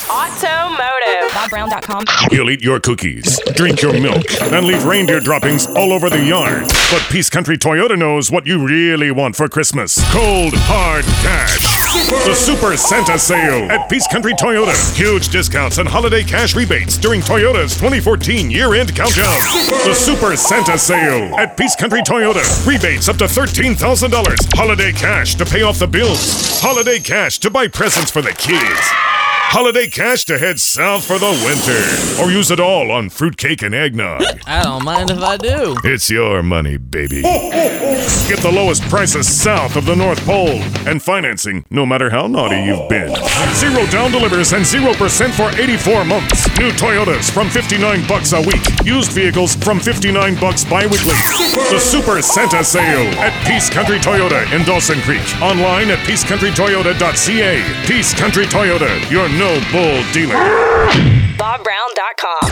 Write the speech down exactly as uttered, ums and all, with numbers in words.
Automotive. Bob Brown dot com. You'll eat your cookies, drink your milk, and leave reindeer droppings all over the yard. But Peace Country Toyota knows what you really want for Christmas. Cold, hard cash. The Super Santa Sale at Peace Country Toyota. Huge discounts and holiday cash rebates during Toyota's twenty fourteen year-end countdown. The Super Santa Sale at Peace Country Toyota. Rebates up to thirteen thousand dollars. Holiday cash to pay off the bills. Holiday cash to buy presents for the kids. Holiday cash to head south for the winter. Or use it all on fruitcake and eggnog. I don't mind if I do. It's your money, baby. Get the lowest prices south of the North Pole. And financing, no matter how naughty you've been. Zero down delivers and zero percent for eighty-four months. New Toyotas from fifty-nine bucks a week. Used vehicles from fifty-nine bucks bi-weekly. The Super Santa Sale at Peace Country Toyota in Dawson Creek. Online at peace country toyota dot c a. Peace Country Toyota, your no bull dealer. Bob Brown dot com.